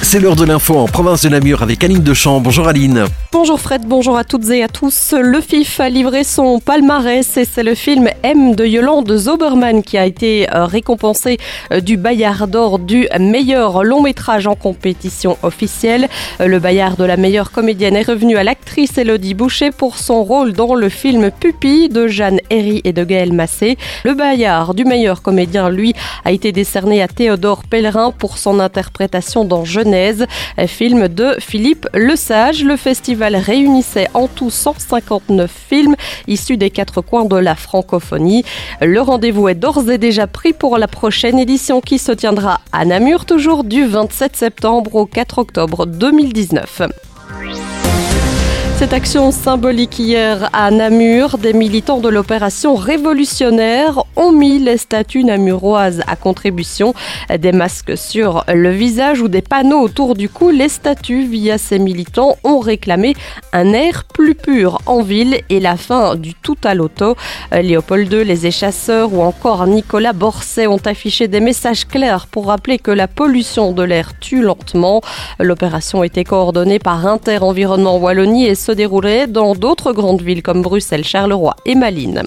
C'est l'heure de l'info en province de Namur avec Aline Deschamps. Bonjour Aline. Bonjour Fred, bonjour à toutes et à tous. Le FIF a livré son palmarès et c'est le film M de Yolande Zoberman qui a été récompensé du Bayard d'or du meilleur long métrage en compétition officielle. Le Bayard de la meilleure comédienne est revenu à l'actrice Élodie Boucher pour son rôle dans le film Pupille de Jeanne Herry et de Gaël Massé. Le Bayard du meilleur comédien, lui, a été décerné à Théodore Pellerin pour son interprétation dans Genèse, film de Philippe Lesage. Le festival réunissait en tout 159 films issus des quatre coins de la francophonie. Le rendez-vous est d'ores et déjà pris pour la prochaine édition qui se tiendra à Namur, toujours du 27 septembre au 4 octobre 2019. Cette action symbolique hier à Namur, des militants de l'opération révolutionnaire ont mis les statues namuroises à contribution. Des masques sur le visage ou des panneaux autour du cou, les statues, via ces militants, ont réclamé un air plus pur en ville et la fin du tout à l'auto. Léopold II, les échasseurs ou encore Nicolas Borset ont affiché des messages clairs pour rappeler que la pollution de l'air tue lentement. L'opération a été coordonnée par Inter-Environnement Wallonie et se déroulerait dans d'autres grandes villes comme Bruxelles, Charleroi et Malines.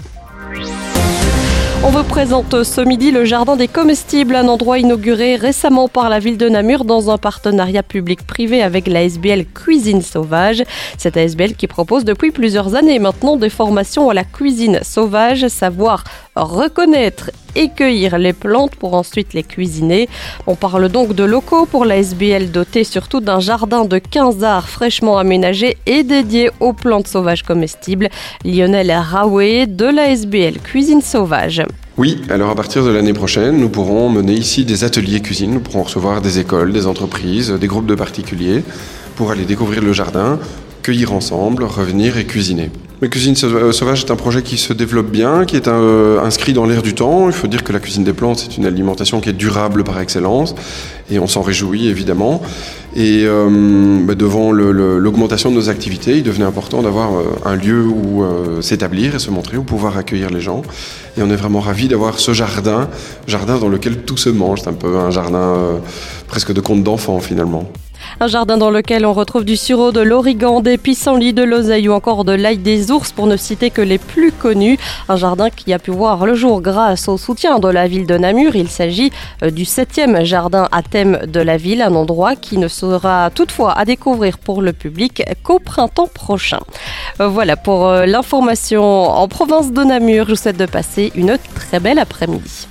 On vous présente ce midi le jardin des comestibles, un endroit inauguré récemment par la ville de Namur dans un partenariat public-privé avec la SBL Cuisine Sauvage. Cette ASBL qui propose depuis plusieurs années maintenant des formations à la cuisine sauvage, savoir reconnaître et cueillir les plantes pour ensuite les cuisiner. On parle donc de locaux pour la SBL doté surtout d'un jardin de 15 arts fraîchement aménagé et dédié aux plantes sauvages comestibles. Lionel Raoué de la SBL Cuisine Sauvage. Oui, alors à partir de l'année prochaine, nous pourrons mener ici des ateliers cuisine, nous pourrons recevoir des écoles, des entreprises, des groupes de particuliers pour aller découvrir le jardin, cueillir ensemble, revenir et cuisiner. La cuisine sauvage est un projet qui se développe bien, qui est inscrit dans l'air du temps. Il faut dire que la cuisine des plantes, c'est une alimentation qui est durable par excellence et on s'en réjouit évidemment. Et devant l'augmentation de nos activités, il devenait important d'avoir un lieu où s'établir et se montrer, où pouvoir accueillir les gens. Et on est vraiment ravis d'avoir ce jardin dans lequel tout se mange. C'est un peu un jardin presque de conte d'enfants finalement. Un jardin dans lequel on retrouve du sureau, de l'origan, des pissenlits, de l'oseille ou encore de l'ail des ours pour ne citer que les plus connus. Un jardin qui a pu voir le jour grâce au soutien de la ville de Namur. Il s'agit du 7e jardin à thème de la ville, un endroit qui ne sera toutefois à découvrir pour le public qu'au printemps prochain. Voilà pour l'information en province de Namur. Je vous souhaite de passer une très belle après-midi.